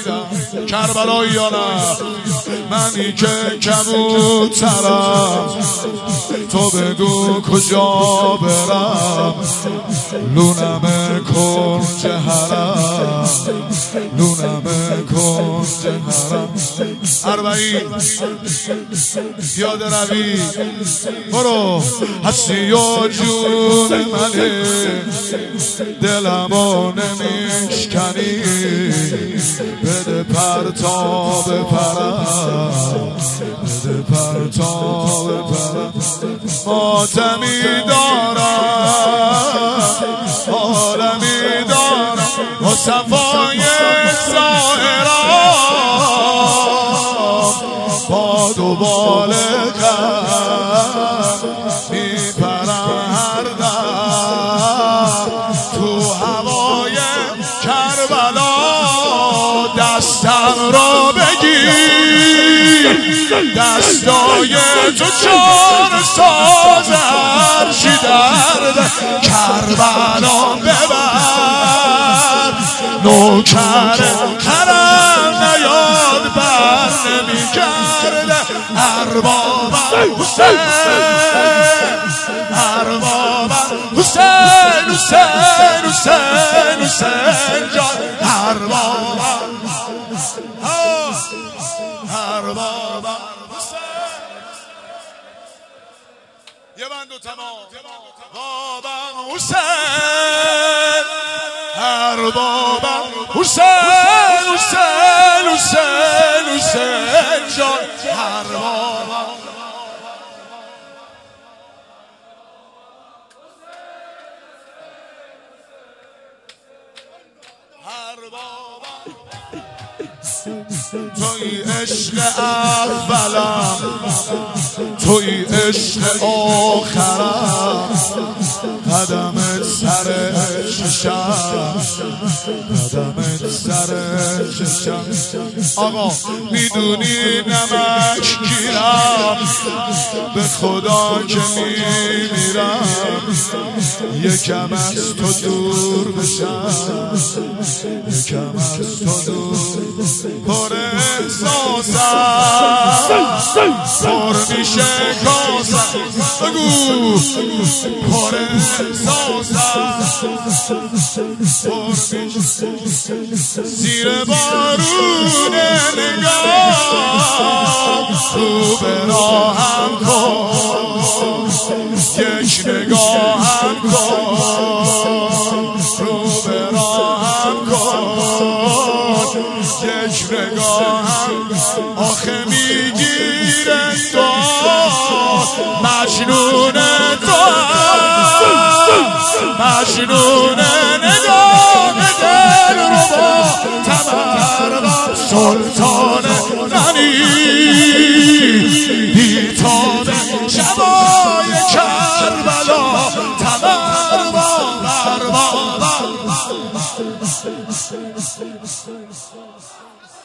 کربلایی یا نه؟ منی که کبوترم، تو بگو کجا برم؟ لونم کنج حرم، لونم کنج حرم. اربعین پیاده روی برو، هستی و جون منی، دلمو نمیشکنی، بده پرتاب پرم، بده پرتاب پرم. ماتمی دارم، عالمی دارم، با صفای ظاهرام، با دوبال غم میپرم هر دم تو هوای کربلا. دستم را بگیر، دستای تو چار ساز عرشی درد کربلا ببر. نوکر حرم نیاد بر نمیگرده، اربابم حسین، اربابم حسین، حسین حسین حسین جان، اربابم اربابم حسین. یه بند و تمام. بابم حسین، اربابم حسین، حسین حسین حسین جان، اربابم. توی عشق اولم، توی عشق آخرم، قدمت سر چشم، قدمت سر چشم. آقا میدونی نمک گیرم، به خدا که میمیرم، یکم از تو دور بشم، یکم از تو دور. پر احساسم، پر میشه کاسم، بگو پر احساسم، پر میشه زیر بارون نگاه. رو به راهم کن، یک نگاهم کن، رو به راهم کن، یک نگاهم. آخه میگیره تو، مجنون تو، مجنون نگاه دل رو با تبرم. سلطان منی بیتاب شبای کربلا، تبرم اربابم.